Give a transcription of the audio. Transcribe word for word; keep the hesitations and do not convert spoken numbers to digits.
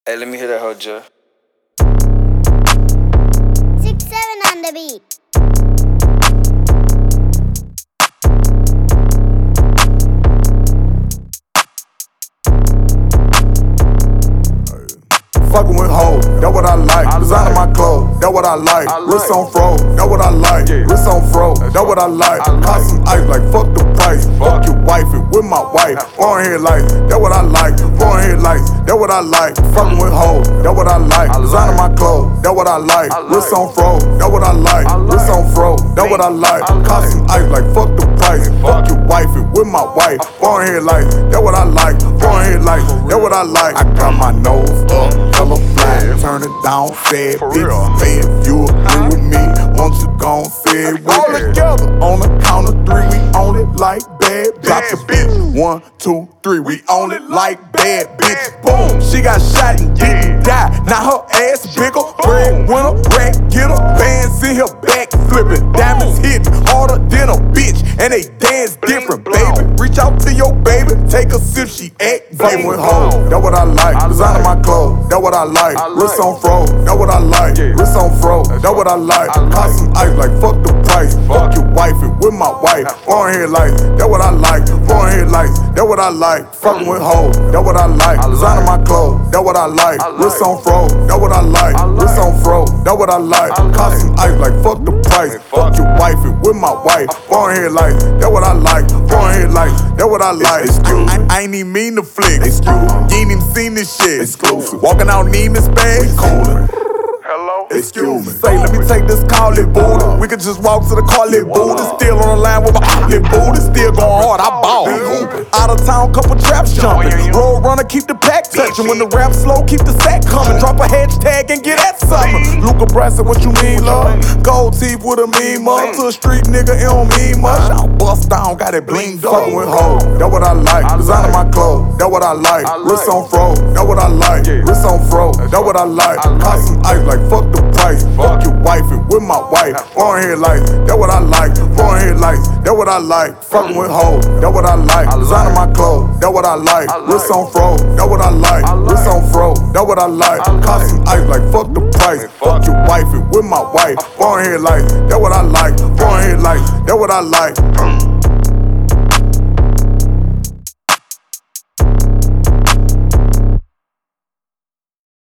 Hey, let me hear that hoe, Jeff. Six seven on the beat. Fucking with hoes, that what I like. Designing my clothes, that what I like. Wrist on fro, that what I like. Wrist on fro, that what I like. Cost some ice, like fuck the price. Fuck your wife and with my wife. Foreign head lights, that what I like. Foreign head lights, that what I like. Fucking with hoes, that what I like. Designing my clothes, that what I like. Wrist on fro, that what I like. Wrist on fro, that what I like. Cost some ice, like fuck the price. Fuck your wife and with my wife. Foreign head lights, that what I like. Foreign head lights, that what I like. I got my nose up. Hella fly, turn it down, fed bitch. Say if you agree with me, won't you gon' say it with all together? On the count of three, we own it like bad bitch. Drop the bitch. One, two, three, we own it like bad bitch. Boom, she got shot and didn't die. Now her ass bigger, bread winner, rat getter. Bands in her back flipping, diamonds hitting harder than a bitch, and they dance different, baby. Reach out to your baby, take a sip, she act fucking with hoes. That what I like, designing my clothes. That what I like, wrist on fro. That what I like, wrist on fro. That what I like. Cost some ice, like fuck the price. Fuck your wife and with my wife. Foreign head lights, that what I like. Foreign head lights, that what I like. Fucking with hoes, that what I like. Designing my clothes, that what I like. Wrist on fro, that what I like. Wrist on fro, that what I like. Cost some ice, like fuck the price. Fuck your wife and with my wife. Foreign head lights, that what I like. Foreign head lights, that what I like. I, I, I ain't even mean to flex. You ain't even seen this shit. Exclusive. Walking out Neiman's bag. Hello? Excuse me. Say, let me take this call it Buddha. We could just walk to the car lit Buddha. Still on the line with my outlet Buddha. Still going hard, I ball. Out of town, couple traps jumping. Road runner, keep the pack touching. When the rap slow, keep the sack coming. Drop a hashtag and get at something. Luca Brasa, what you mean, love? Gold teeth with a mean mug. To a street nigga, it don't mean much. I don't bust down, got it blinged up. Fucking with hoes, that what I like. Designing my clothes, that what I like. Wrist on fro, that what I like. Wrist on fro, that what I like. Cost some ice, like fuck the price. Fuck your wife and with my wife. Foreign head lights, that what I like. Foreign head lights, that what I like. Fucking with hoes, that what I like. Designing my clothes, that what I like. Wrist on fro, that what I like. Wrist on fro, that what I like. Cost some ice, like fuck the price. Fuck your wife and with my wife. Foreign head lights, that what I like. Foreign head lights, that what I like.